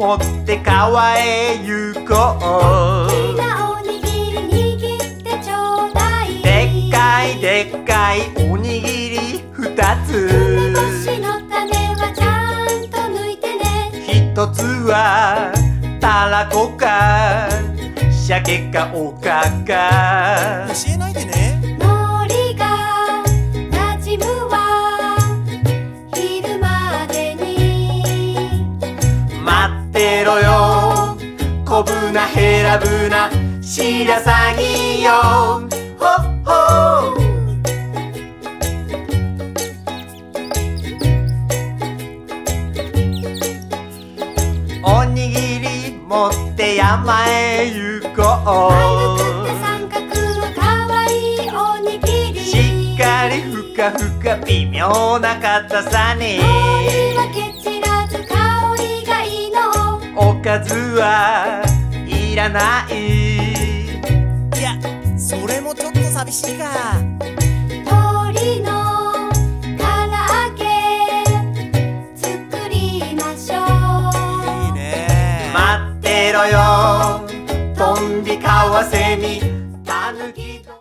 持って川へ行こ大きう。 なおにぎり握ってちょうだい。 でっかいでっかいおにぎり2つ。 梅干しの種はちゃんと抜いてね。 一つはたらこか鮭かおかか。 教えないでね。 海苔がなじむわ昼までに。 待ってろよ小舟ヘラブナ白鷺よ。ほっほー。おにぎり持って山へ行こ丸くう。 て三角のかわいいおにぎり。 しっかりふかふか微妙な硬さに。 海苔はケチらず香りがいいの。 おかずはいらない。 いや、それもちょっと寂しいか。 鶏の唐揚げ作りましょう。 いいね。 待ってろよトンビカワセミ